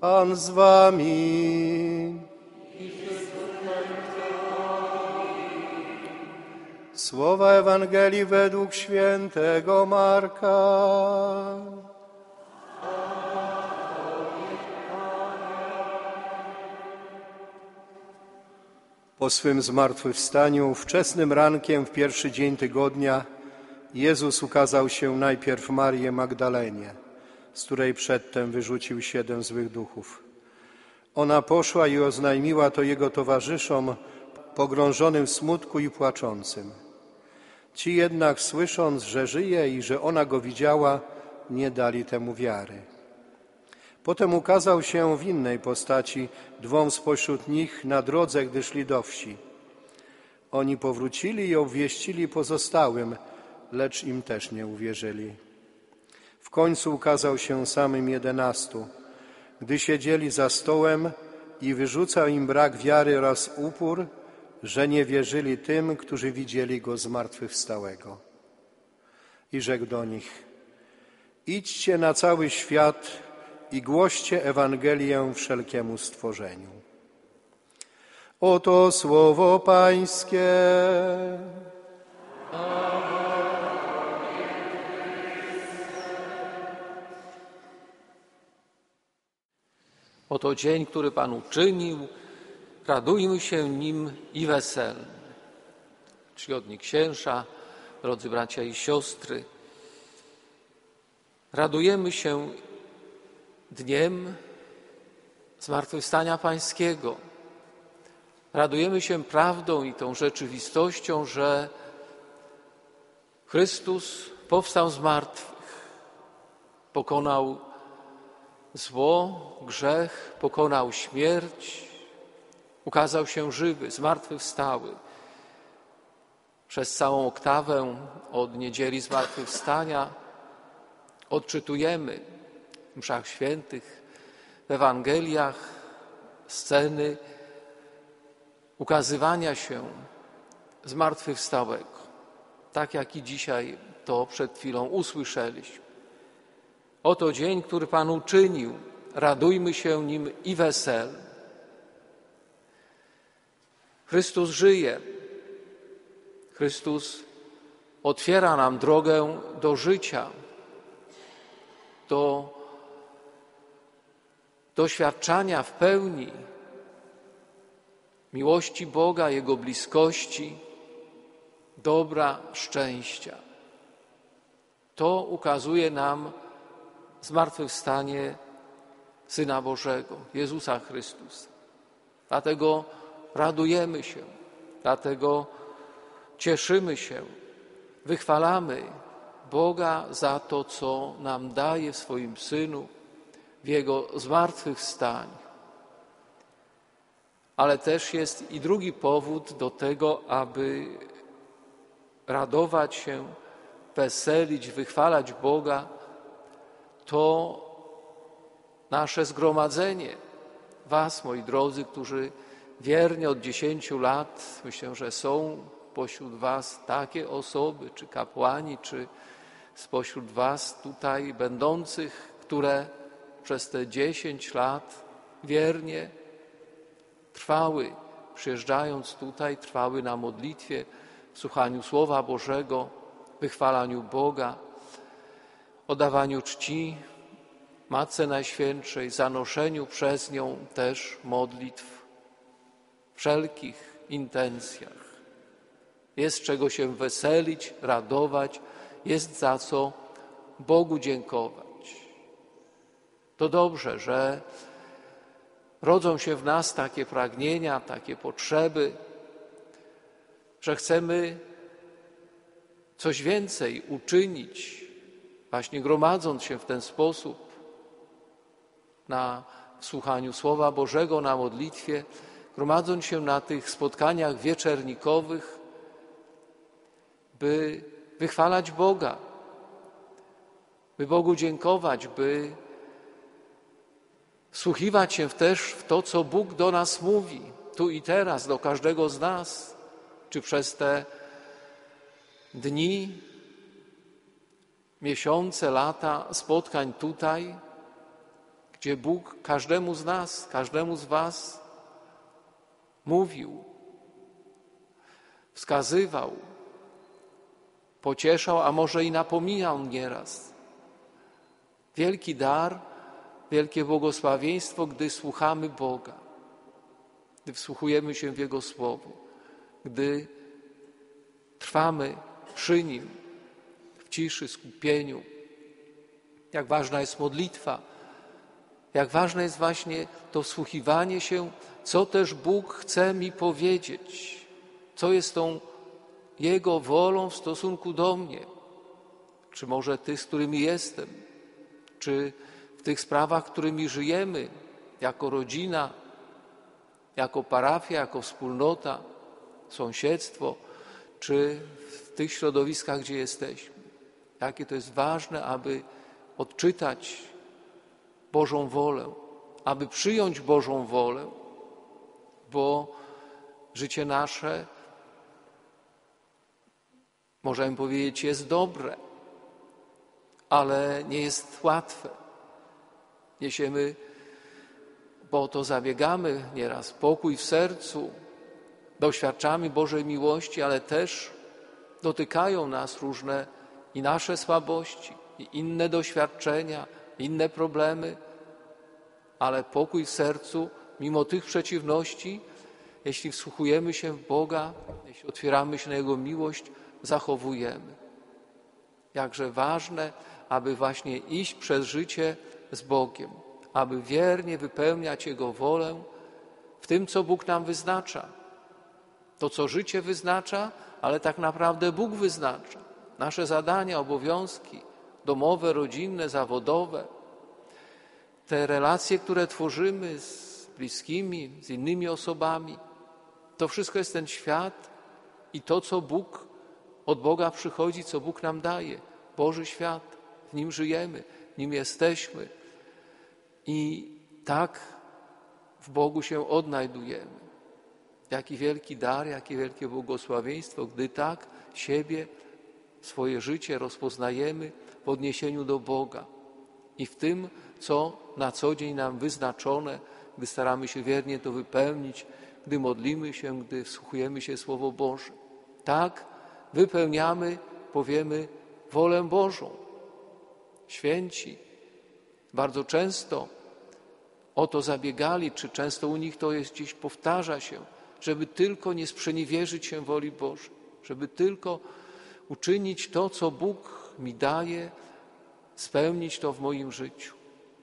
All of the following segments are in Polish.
Pan z wami. Słowa Ewangelii według świętego Marka. Po swym zmartwychwstaniu wczesnym rankiem w pierwszy dzień tygodnia Jezus ukazał się najpierw Marii Magdalenie, z której przedtem wyrzucił 7 złych duchów. Ona poszła i oznajmiła to jego towarzyszom, pogrążonym w smutku i płaczącym. Ci jednak, słysząc, że żyje i że ona go widziała, nie dali temu wiary. Potem ukazał się w innej postaci 2 spośród nich na drodze, gdy szli do wsi. Oni powrócili i obwieścili pozostałym, lecz im też nie uwierzyli. W końcu ukazał się samym 11, gdy siedzieli za stołem i wyrzucał im brak wiary oraz upór, że nie wierzyli tym, którzy widzieli Go zmartwychwstałego. I rzekł do nich: idźcie na cały świat i głoście Ewangelię wszelkiemu stworzeniu. Oto słowo Pańskie. Oto dzień, który Pan uczynił, radujmy się nim i weselmy. Czcigodni księża, drodzy bracia i siostry, radujemy się dniem zmartwychwstania Pańskiego. Radujemy się prawdą i tą rzeczywistością, że Chrystus powstał z martwych, pokonał zło, grzech, pokonał śmierć, ukazał się żywy, zmartwychwstały. Przez całą oktawę od niedzieli zmartwychwstania odczytujemy w mszach świętych, w Ewangeliach sceny ukazywania się zmartwychwstałego, tak jak i dzisiaj to przed chwilą usłyszeliśmy. Oto dzień, który Pan uczynił, radujmy się nim i weselmy. Chrystus żyje. Chrystus otwiera nam drogę do życia, do doświadczania w pełni miłości Boga, Jego bliskości, dobra, szczęścia. To ukazuje nam zmartwychwstanie Syna Bożego, Jezusa Chrystusa. Dlatego radujemy się, dlatego cieszymy się, wychwalamy Boga za to, co nam daje w swoim Synu, w Jego zmartwychwstaniu. Ale też jest i drugi powód do tego, aby radować się, weselić, wychwalać Boga, to nasze zgromadzenie. Was, moi drodzy, którzy wiernie od 10 lat, myślę, że są pośród was takie osoby, czy kapłani, czy spośród was tutaj będących, które przez te 10 lat wiernie trwały, przyjeżdżając tutaj, trwały na modlitwie, w słuchaniu Słowa Bożego, wychwalaniu Boga, oddawaniu czci Matce Najświętszej, zanoszeniu przez nią też modlitw w wszelkich intencjach. Jest czego się weselić, radować, jest za co Bogu dziękować. To dobrze, że rodzą się w nas takie pragnienia, takie potrzeby, że chcemy coś więcej uczynić, właśnie gromadząc się w ten sposób na słuchaniu Słowa Bożego, na modlitwie, gromadząc się na tych spotkaniach wieczernikowych, by wychwalać Boga, by Bogu dziękować, by wsłuchiwać się też w to, co Bóg do nas mówi, tu i teraz, do każdego z nas, czy przez te dni, miesiące, lata spotkań tutaj, gdzie Bóg każdemu z nas, każdemu z was mówił, wskazywał, pocieszał, a może i napominał nieraz. Wielki dar, wielkie błogosławieństwo, gdy słuchamy Boga, gdy wsłuchujemy się w Jego Słowo, gdy trwamy przy Nim w ciszy, skupieniu. Jak ważna jest modlitwa, jak ważne jest właśnie to wsłuchiwanie się, co też Bóg chce mi powiedzieć, co jest tą Jego wolą w stosunku do mnie, czy może tych, z którymi jestem, czy w tych sprawach, którymi żyjemy jako rodzina, jako parafia, jako wspólnota, sąsiedztwo, czy w tych środowiskach, gdzie jesteśmy. Jakie to jest ważne, aby odczytać Bożą wolę, aby przyjąć Bożą wolę, bo życie nasze, możemy powiedzieć, jest dobre, ale nie jest łatwe. Niesiemy, bo to zabiegamy nieraz, pokój w sercu, doświadczamy Bożej miłości, ale też dotykają nas różne i nasze słabości, i inne doświadczenia, inne problemy, ale pokój w sercu, mimo tych przeciwności, jeśli wsłuchujemy się w Boga, jeśli otwieramy się na Jego miłość, zachowujemy. Jakże ważne, aby właśnie iść przez życie z Bogiem, aby wiernie wypełniać Jego wolę w tym, co Bóg nam wyznacza. To, co życie wyznacza, ale tak naprawdę Bóg wyznacza. Nasze zadania, obowiązki domowe, rodzinne, zawodowe, te relacje, które tworzymy z bliskimi, z innymi osobami, to wszystko jest ten świat i to, co Bóg od Boga przychodzi, co Bóg nam daje. Boży świat, w nim żyjemy, w nim jesteśmy i tak w Bogu się odnajdujemy. Jaki wielki dar, jakie wielkie błogosławieństwo, gdy tak siebie, swoje życie rozpoznajemy w odniesieniu do Boga i w tym, co na co dzień nam wyznaczone, gdy staramy się wiernie to wypełnić, gdy modlimy się, gdy wsłuchujemy się w Słowo Boże. Tak wypełniamy, powiemy, wolę Bożą. Święci bardzo często o to zabiegali, czy często u nich to jest gdzieś, powtarza się, żeby tylko nie sprzeniewierzyć się woli Bożej, żeby tylko uczynić to, co Bóg mi daje, spełnić to w moim życiu.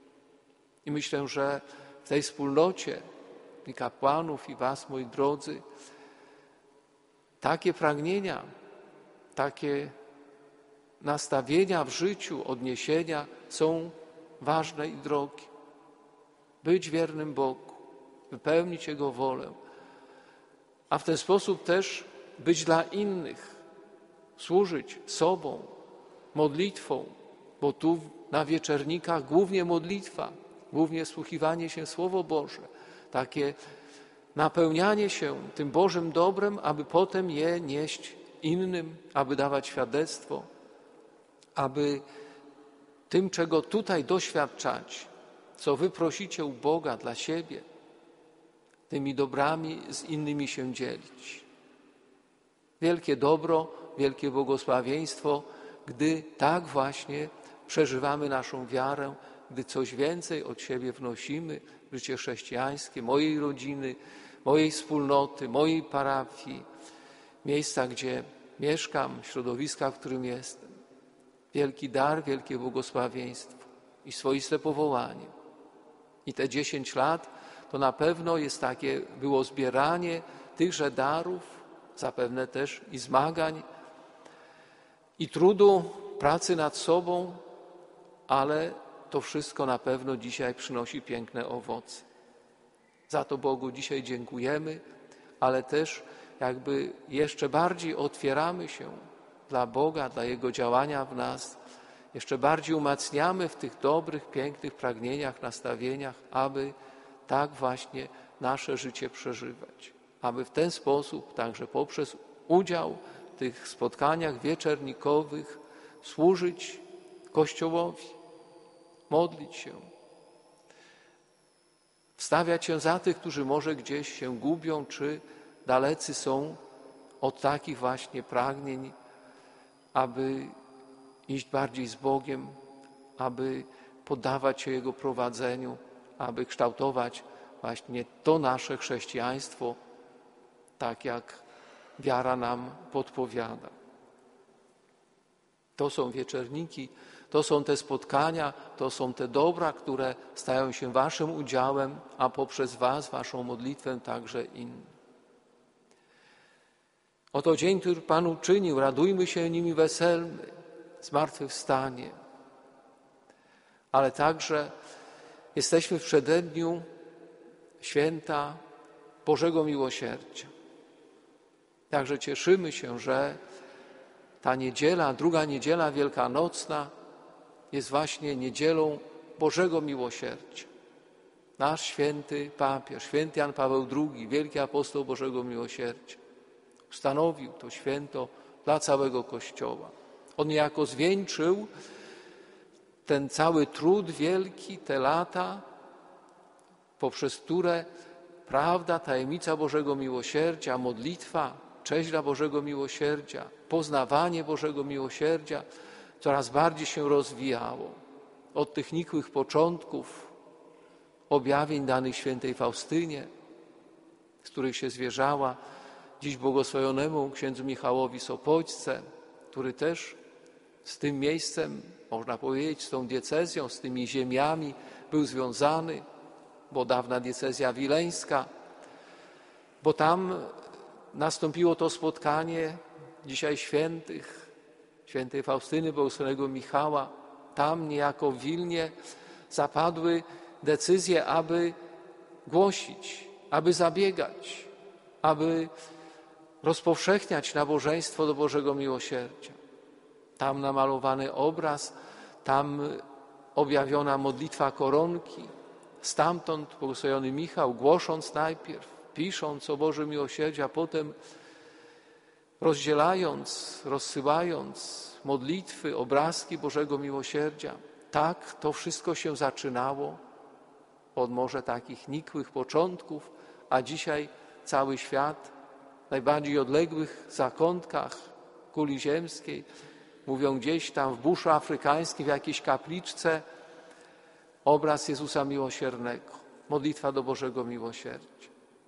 I myślę, że w tej wspólnocie i kapłanów, i was, moi drodzy, takie pragnienia, takie nastawienia w życiu, odniesienia są ważne i drogie. Być wiernym Bogu, wypełnić Jego wolę, a w ten sposób też być dla innych, służyć sobą, modlitwą, bo tu na wieczernikach głównie modlitwa, głównie wsłuchiwanie się w Słowo Boże, takie napełnianie się tym Bożym dobrem, aby potem je nieść innym, aby dawać świadectwo, aby tym, czego tutaj doświadczać, co wy prosicie u Boga dla siebie, tymi dobrami z innymi się dzielić. Wielkie dobro, wielkie błogosławieństwo, gdy tak właśnie przeżywamy naszą wiarę, gdy coś więcej od siebie wnosimy w życie chrześcijańskie, mojej rodziny, mojej wspólnoty, mojej parafii, miejsca, gdzie mieszkam, środowiska, w którym jestem. Wielki dar, wielkie błogosławieństwo i swoiste powołanie. I te 10 lat to na pewno jest takie, było zbieranie tychże darów, zapewne też i zmagań, i trudu, pracy nad sobą, ale to wszystko na pewno dzisiaj przynosi piękne owoce. Za to Bogu dzisiaj dziękujemy, ale też jakby jeszcze bardziej otwieramy się dla Boga, dla Jego działania w nas, jeszcze bardziej umacniamy w tych dobrych, pięknych pragnieniach, nastawieniach, aby tak właśnie nasze życie przeżywać. Aby w ten sposób, także poprzez udział w tych spotkaniach wieczernikowych, służyć Kościołowi, modlić się, wstawiać się za tych, którzy może gdzieś się gubią, czy dalecy są od takich właśnie pragnień, aby iść bardziej z Bogiem, aby poddawać się Jego prowadzeniu, aby kształtować właśnie to nasze chrześcijaństwo, tak jak wiara nam podpowiada. To są wieczerniki, to są te spotkania, to są te dobra, które stają się waszym udziałem, a poprzez was, waszą modlitwę także inni. Oto dzień, który Pan uczynił, radujmy się nim i weselmy, zmartwychwstanie. Ale także jesteśmy w przededniu święta Bożego Miłosierdzia. Także cieszymy się, że ta niedziela, druga niedziela wielkanocna jest właśnie niedzielą Bożego Miłosierdzia. Nasz święty papież, święty Jan Paweł II, wielki apostoł Bożego Miłosierdzia, ustanowił to święto dla całego Kościoła. On niejako zwieńczył ten cały trud wielki, te lata, poprzez które prawda, tajemnica Bożego Miłosierdzia, modlitwa, cześć dla Bożego Miłosierdzia, poznawanie Bożego Miłosierdzia coraz bardziej się rozwijało. Od tych nikłych początków objawień danych świętej Faustynie, z których się zwierzała dziś błogosławionemu księdzu Michałowi Sopoćce, który też z tym miejscem, można powiedzieć, z tą diecezją, z tymi ziemiami był związany, bo dawna diecezja wileńska, bo tam nastąpiło to spotkanie dzisiaj świętych, świętej Faustyny, błogosławionego Michała. Tam niejako w Wilnie zapadły decyzje, aby głosić, aby zabiegać, aby rozpowszechniać nabożeństwo do Bożego Miłosierdzia. Tam namalowany obraz, tam objawiona modlitwa koronki. Stamtąd błogosławiony Michał, głosząc najpierw, pisząc o Bożym Miłosierdziu, a potem rozdzielając, rozsyłając modlitwy, obrazki Bożego Miłosierdzia. Tak to wszystko się zaczynało od może takich nikłych początków, a dzisiaj cały świat w najbardziej odległych zakątkach kuli ziemskiej, mówią gdzieś tam w buszu afrykańskim, w jakiejś kapliczce, obraz Jezusa Miłosiernego, modlitwa do Bożego Miłosierdzia.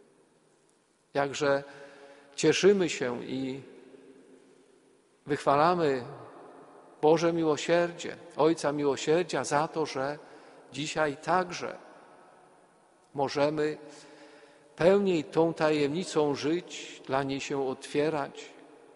Jakże cieszymy się i wychwalamy Boże Miłosierdzie, Ojca Miłosierdzia za to, że dzisiaj także możemy pełniej tą tajemnicą żyć, dla niej się otwierać,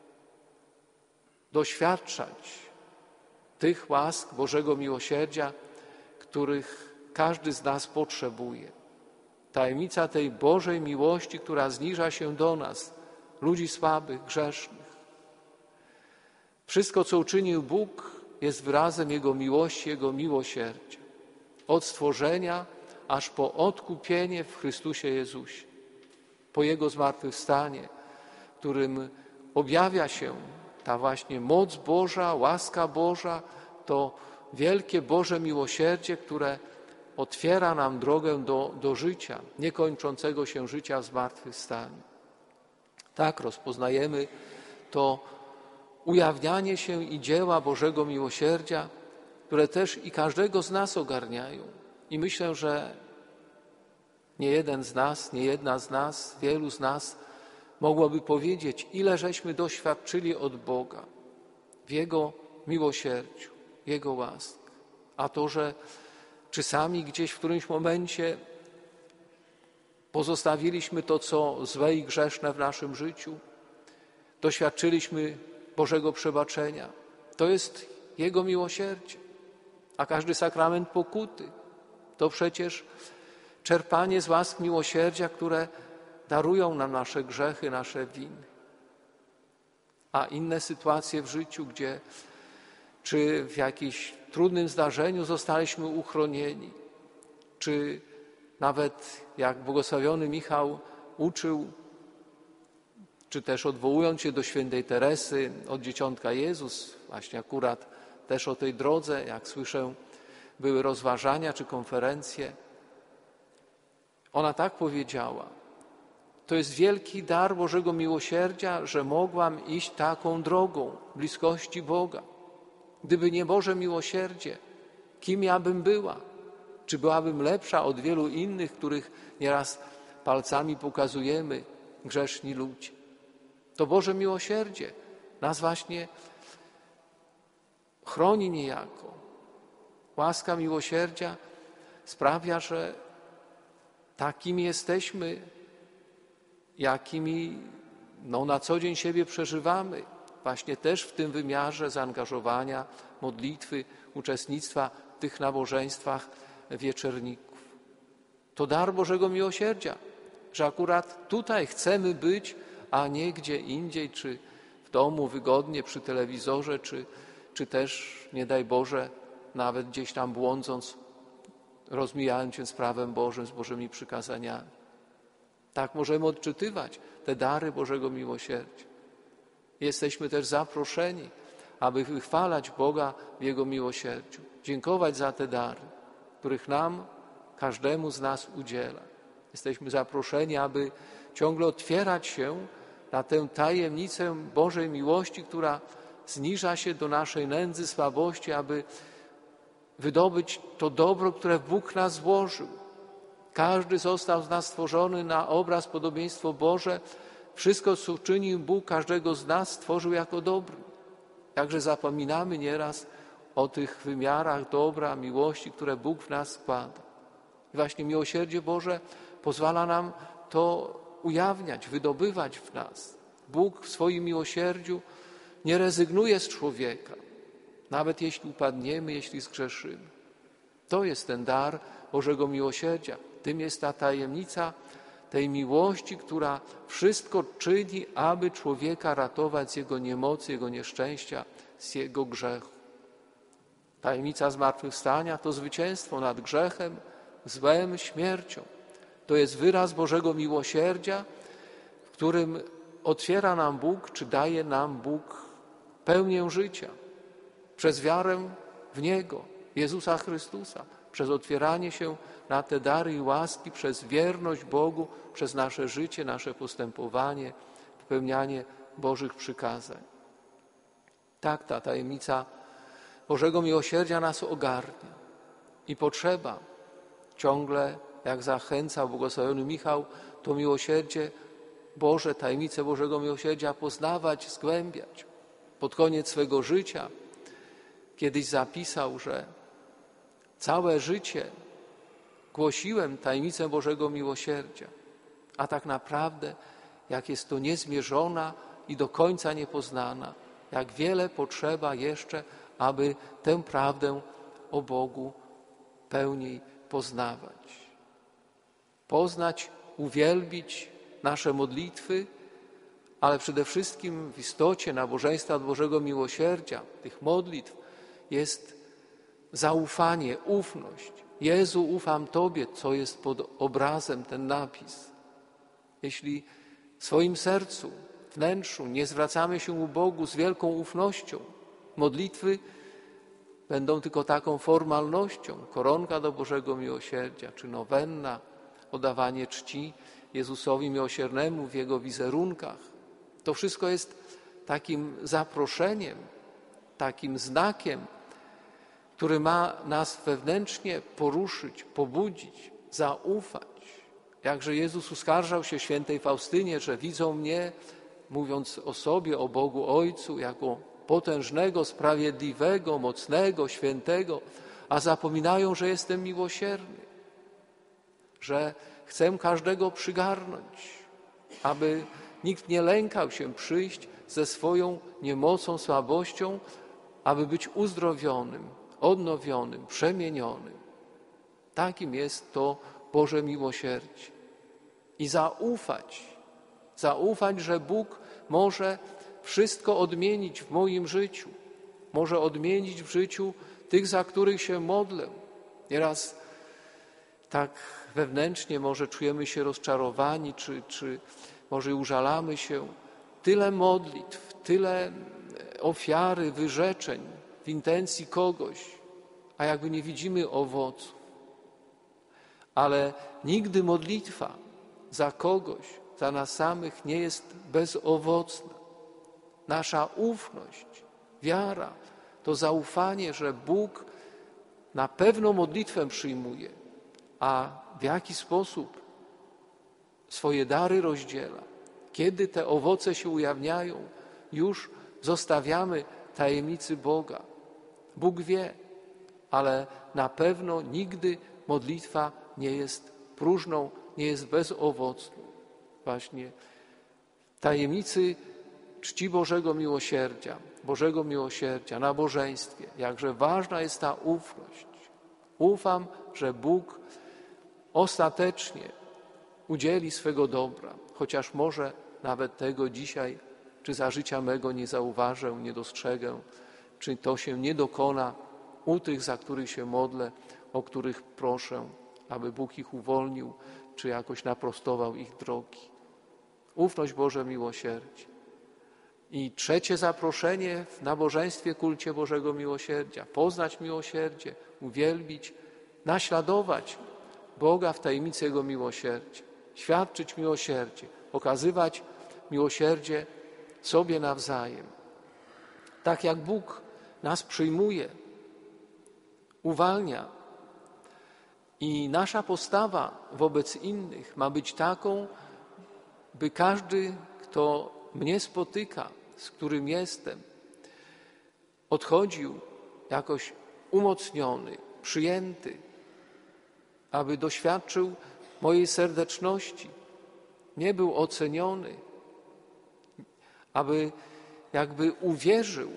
doświadczać tych łask Bożego Miłosierdzia, których każdy z nas potrzebuje. Tajemnica tej Bożej miłości, która zniża się do nas, ludzi słabych, grzesznych. Wszystko, co uczynił Bóg, jest wyrazem Jego miłości, Jego miłosierdzia. Od stworzenia aż po odkupienie w Chrystusie Jezusie. Po Jego zmartwychwstanie, w którym objawia się ta właśnie moc Boża, łaska Boża, to wielkie Boże miłosierdzie, które otwiera nam drogę do życia, niekończącego się życia w zmartwychwstaniu. Tak rozpoznajemy to ujawnianie się i dzieła Bożego Miłosierdzia, które też i każdego z nas ogarniają. I myślę, że nie jeden z nas, nie jedna z nas, wielu z nas mogłoby powiedzieć, ile żeśmy doświadczyli od Boga w Jego miłosierdziu, Jego łask. A to, że czy sami gdzieś w którymś momencie pozostawiliśmy to, co złe i grzeszne w naszym życiu, doświadczyliśmy Bożego przebaczenia. To jest Jego miłosierdzie. A każdy sakrament pokuty to przecież czerpanie z łask miłosierdzia, które darują nam nasze grzechy, nasze winy. A inne sytuacje w życiu, gdzie czy w jakimś trudnym zdarzeniu zostaliśmy uchronieni, czy nawet jak błogosławiony Michał uczył, czy też odwołując się do świętej Teresy od Dzieciątka Jezus, właśnie akurat też o tej drodze, jak słyszę, były rozważania czy konferencje, Ona tak powiedziała: to jest wielki dar Bożego miłosierdzia, że mogłam iść taką drogą bliskości Boga. Gdyby nie Boże miłosierdzie, kim ja bym była? Czy byłabym lepsza od wielu innych, których nieraz palcami pokazujemy, grzeszni ludzie? To Boże miłosierdzie nas właśnie chroni niejako. Łaska miłosierdzia sprawia, że takimi jesteśmy, jakimi na co dzień siebie przeżywamy, właśnie też w tym wymiarze zaangażowania, modlitwy, uczestnictwa w tych nabożeństwach wieczerników. To dar Bożego miłosierdzia, że akurat tutaj chcemy być, a nie gdzie indziej, czy w domu wygodnie przy telewizorze, czy też, nie daj Boże, nawet gdzieś tam błądząc, rozmijając się z prawem Bożym, z Bożymi przykazaniami. Tak możemy odczytywać te dary Bożego miłosierdzia. Jesteśmy też zaproszeni, aby wychwalać Boga w Jego miłosierdziu, dziękować za te dary, których nam, każdemu z nas udziela. Jesteśmy zaproszeni, aby ciągle otwierać się na tę tajemnicę Bożej miłości, która zniża się do naszej nędzy, słabości, aby wydobyć to dobro, które Bóg nas włożył. Każdy został z nas stworzony na obraz, podobieństwo Boże. Wszystko, co uczynił Bóg, każdego z nas stworzył jako dobry. Także zapominamy nieraz o tych wymiarach dobra, miłości, które Bóg w nas składa. I właśnie miłosierdzie Boże pozwala nam to ujawniać, wydobywać w nas. Bóg w swoim miłosierdziu nie rezygnuje z człowieka, nawet jeśli upadniemy, jeśli zgrzeszymy. To jest ten dar Bożego miłosierdzia. Tym jest ta tajemnica tej miłości, która wszystko czyni, aby człowieka ratować z jego niemocy, jego nieszczęścia, z jego grzechu. Tajemnica zmartwychwstania to zwycięstwo nad grzechem, złem, śmiercią. To jest wyraz Bożego miłosierdzia, w którym otwiera nam Bóg, czy daje nam Bóg pełnię życia przez wiarę w Niego, Jezusa Chrystusa, przez otwieranie się na te dary i łaski, przez wierność Bogu, przez nasze życie, nasze postępowanie, wypełnianie Bożych przykazań. Tak, ta tajemnica Bożego miłosierdzia nas ogarnia i potrzeba ciągle, jak zachęcał błogosławiony Michał, to miłosierdzie Boże, tajemnicę Bożego miłosierdzia poznawać, zgłębiać. Pod koniec swego życia kiedyś zapisał, że całe życie głosiłem tajemnicę Bożego miłosierdzia, a tak naprawdę, jak jest to niezmierzona i do końca niepoznana, jak wiele potrzeba jeszcze, aby tę prawdę o Bogu pełniej poznawać. Poznać, uwielbić nasze modlitwy, ale przede wszystkim w istocie nabożeństwa Bożego miłosierdzia, tych modlitw, jest zaufanie, ufność. Jezu, ufam Tobie, co jest pod obrazem ten napis. Jeśli w swoim sercu, wnętrzu nie zwracamy się u Bogu z wielką ufnością, modlitwy będą tylko taką formalnością, koronka do Bożego miłosierdzia, czy nowenna, oddawanie czci Jezusowi miłosiernemu w Jego wizerunkach. To wszystko jest takim zaproszeniem, takim znakiem, który ma nas wewnętrznie poruszyć, pobudzić, zaufać. Jakże Jezus uskarżał się świętej Faustynie, że widzą mnie, mówiąc o sobie, o Bogu Ojcu, jako potężnego, sprawiedliwego, mocnego, świętego, a zapominają, że jestem miłosierny, że chcę każdego przygarnąć, aby nikt nie lękał się przyjść ze swoją niemocą, słabością, aby być uzdrowionym, odnowionym, przemienionym. Takim jest to Boże miłosierdzie. I zaufać, że Bóg może wszystko odmienić w moim życiu. Może odmienić w życiu tych, za których się modlę. Nieraz tak wewnętrznie może czujemy się rozczarowani, czy może użalamy się. Tyle modlitw, tyle ofiary, wyrzeczeń w intencji kogoś, a jakby nie widzimy owoców. ale nigdy modlitwa za kogoś, za nas samych nie jest bezowocna. Nasza ufność, wiara, to zaufanie, że Bóg na pewno modlitwę przyjmuje, a w jaki sposób swoje dary rozdziela. Kiedy te owoce się ujawniają, już zostawiamy tajemnicy Boga. Bóg wie, ale na pewno nigdy modlitwa nie jest próżną, nie jest bezowocną. Właśnie tajemnicy czci Bożego miłosierdzia, nabożeństwie, jakże ważna jest ta ufność. Ufam, że Bóg ostatecznie udzieli swego dobra, chociaż może nawet tego dzisiaj, czy za życia mego nie zauważę, nie dostrzegę, czy to się nie dokona u tych, za których się modlę, o których proszę, aby Bóg ich uwolnił, czy jakoś naprostował ich drogi. Ufność Boże miłosierdzie. I trzecie zaproszenie w nabożeństwie, kulcie Bożego miłosierdzia. Poznać miłosierdzie, uwielbić, naśladować Boga w tajemnicy Jego miłosierdzia. Świadczyć miłosierdzie, okazywać miłosierdzie sobie nawzajem. Tak jak Bóg nas przyjmuje, uwalnia i nasza postawa wobec innych ma być taką, by każdy, kto mnie spotyka, z którym jestem, odchodził jakoś umocniony, przyjęty, aby doświadczył mojej serdeczności, nie był oceniony, aby jakby uwierzył,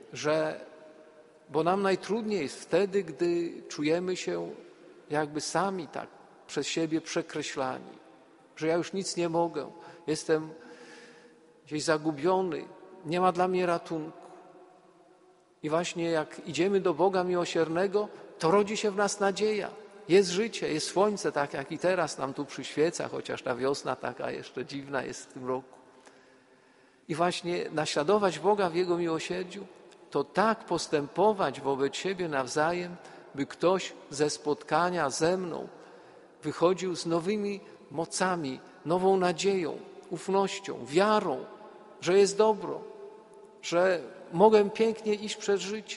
bo nam najtrudniej jest wtedy, gdy czujemy się jakby sami tak przez siebie przekreślani, że ja już nic nie mogę, jestem gdzieś zagubiony, nie ma dla mnie ratunku. I właśnie jak idziemy do Boga miłosiernego, to rodzi się w nas nadzieja. Jest życie, jest słońce, tak jak i teraz nam tu przyświeca, chociaż ta wiosna taka jeszcze dziwna jest w tym roku. I właśnie naśladować Boga w Jego miłosierdziu, to tak postępować wobec siebie nawzajem, by ktoś ze spotkania ze mną wychodził z nowymi mocami, nową nadzieją, ufnością, wiarą, że jest dobro, że mogę pięknie iść przez życie.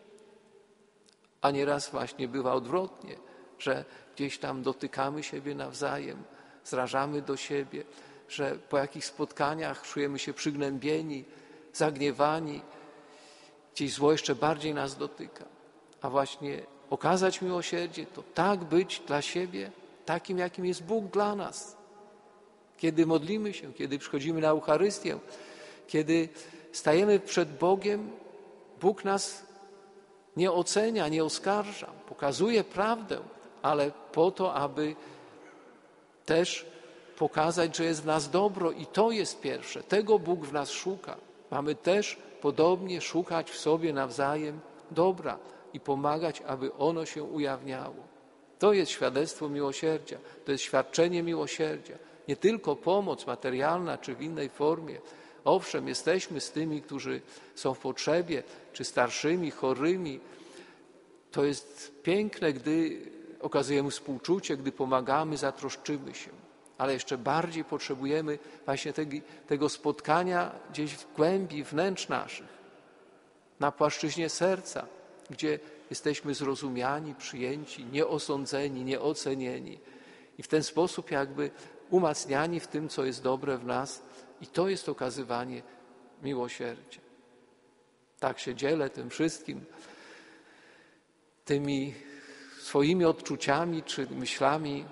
A nieraz właśnie bywa odwrotnie, że gdzieś tam dotykamy siebie nawzajem, zrażamy do siebie, że po jakichś spotkaniach czujemy się przygnębieni, zagniewani, gdzieś zło jeszcze bardziej nas dotyka. A właśnie okazać miłosierdzie to tak być dla siebie takim, jakim jest Bóg dla nas. Kiedy modlimy się, kiedy przychodzimy na Eucharystię, kiedy stajemy przed Bogiem, Bóg nas nie ocenia, nie oskarża, pokazuje prawdę, ale po to, aby też pokazać, że jest w nas dobro i to jest pierwsze. Tego Bóg w nas szuka. Mamy też podobnie szukać w sobie nawzajem dobra i pomagać, aby ono się ujawniało. To jest świadectwo miłosierdzia, to jest świadczenie miłosierdzia. Nie tylko pomoc materialna czy w innej formie. Owszem, jesteśmy z tymi, którzy są w potrzebie, czy starszymi, chorymi. To jest piękne, gdy okazujemy współczucie, gdy pomagamy, zatroszczymy się. Ale jeszcze bardziej potrzebujemy właśnie tego spotkania gdzieś w głębi wnętrz naszych, na płaszczyźnie serca, gdzie jesteśmy zrozumiani, przyjęci, nieosądzeni, nieocenieni i w ten sposób jakby umacniani w tym, co jest dobre w nas i to jest okazywanie miłosierdzia. Tak się dzielę tym wszystkim, tymi swoimi odczuciami czy myślami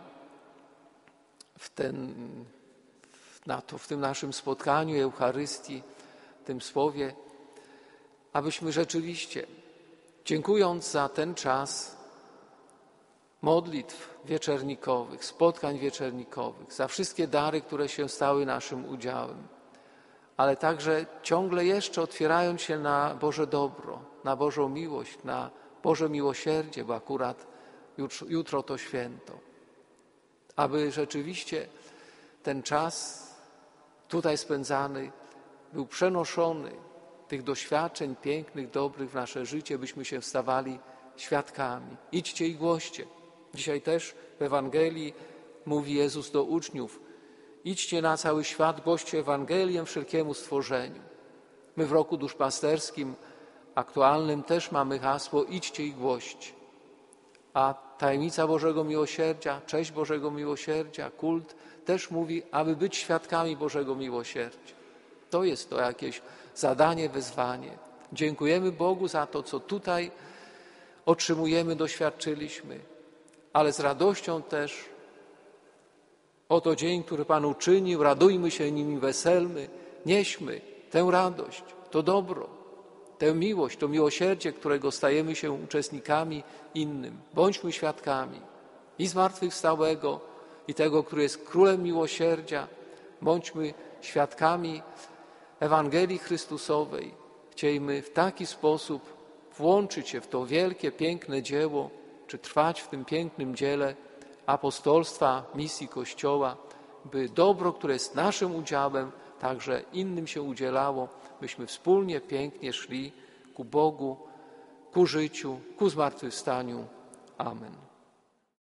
w tym naszym spotkaniu Eucharystii, w tym słowie, abyśmy rzeczywiście, dziękując za ten czas modlitw wieczernikowych, spotkań wieczernikowych, za wszystkie dary, które się stały naszym udziałem, ale także ciągle jeszcze otwierając się na Boże dobro, na Bożą miłość, na Boże miłosierdzie, bo akurat jutro to święto, aby rzeczywiście ten czas tutaj spędzany był przenoszony tych doświadczeń pięknych, dobrych w nasze życie, byśmy się stawali świadkami. Idźcie i głoście. Dzisiaj też w Ewangelii mówi Jezus do uczniów: idźcie na cały świat, głoście Ewangelię wszelkiemu stworzeniu. My w roku duszpasterskim aktualnym też mamy hasło: idźcie i głoście. A tajemnica Bożego Miłosierdzia, cześć Bożego Miłosierdzia, kult też mówi, aby być świadkami Bożego Miłosierdzia. To jest to jakieś zadanie, wyzwanie. Dziękujemy Bogu za to, co tutaj otrzymujemy, doświadczyliśmy, ale z radością też oto dzień, który Pan uczynił, radujmy się nim i weselmy, nieśmy tę radość, to dobro, tę miłość, to miłosierdzie, którego stajemy się uczestnikami innym. Bądźmy świadkami i zmartwychwstałego, i tego, który jest Królem Miłosierdzia. Bądźmy świadkami Ewangelii Chrystusowej. Chciejmy w taki sposób włączyć się w to wielkie, piękne dzieło, czy trwać w tym pięknym dziele apostolstwa, misji Kościoła, by dobro, które jest naszym udziałem, także innym się udzielało, byśmy wspólnie pięknie szli ku Bogu, ku życiu, ku zmartwychwstaniu. Amen.